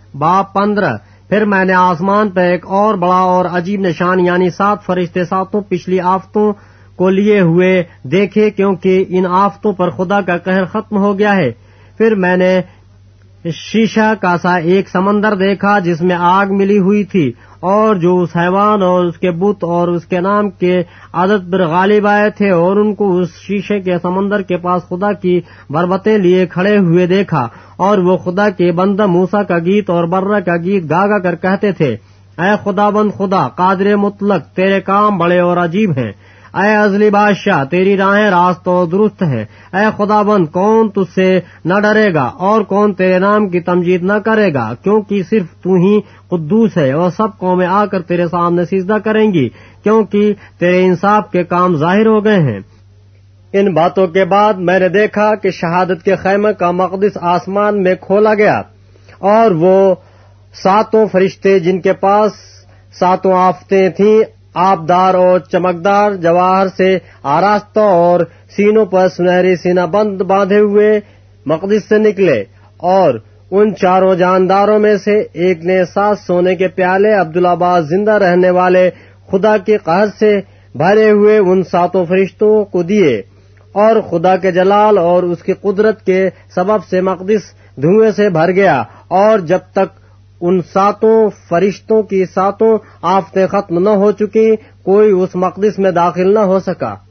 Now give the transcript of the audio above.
باب 15۔ پھر میں نے آسمان پہ ایک اور بڑا اور عجیب نشان یعنی 7 فرشتے ساتوں پچھلی آفتوں کو لیے ہوئے دیکھے، کیونکہ ان آفتوں پر خدا کا قہر ختم ہو گیا ہے۔ پھر میں نے شیشہ کا سا ایک سمندر دیکھا جس میں آگ ملی ہوئی تھی، اور جو اس حیوان اور اس کے بت اور اس کے نام کے عدد پر غالب آئے تھے، اور ان کو اس شیشے کے سمندر کے پاس خدا کی بربتیں لیے کھڑے ہوئے دیکھا، اور وہ خدا کے بندہ موسیٰ کا گیت اور برہ کا گیت گا گا کر کہتے تھے، اے خدا بند خدا قادر مطلق، تیرے کام بڑے اور عجیب ہیں۔ اے ازلی بادشاہ، تیری راہیں راست اور درست ہیں۔ اے خدا بند، کون تجھ سے نہ ڈرے گا اور کون تیرے نام کی تمجید نہ کرے گا، کیونکہ صرف تو ہی قدوس ہے، اور سب قومیں آ کر تیرے سامنے سجدہ کریں گی، کیونکہ تیرے انصاف کے کام ظاہر ہو گئے ہیں۔ ان باتوں کے بعد میں نے دیکھا کہ شہادت کے خیمے کا مقدس آسمان میں کھولا گیا، اور وہ 7 فرشتے جن کے پاس 7 آفتیں تھیں، آبدار اور چمکدار جواہر سے آراستہ اور سینوں پر سنہری سینہ بند باندھے ہوئے مقدس سے نکلے، اور ان 4 جانداروں میں سے ایک نے 7 سونے کے پیالے عبدالآباد زندہ رہنے والے خدا کے قہر سے بھرے ہوئے ان 7 فرشتوں کو دیے، اور خدا کے جلال اور اس کی قدرت کے سبب سے مقدس دھوئیں سے بھر گیا، اور جب تک ان 7 فرشتوں کی 7 آفتیں ختم نہ ہو چکی، کوئی اس مقدس میں داخل نہ ہو سکا۔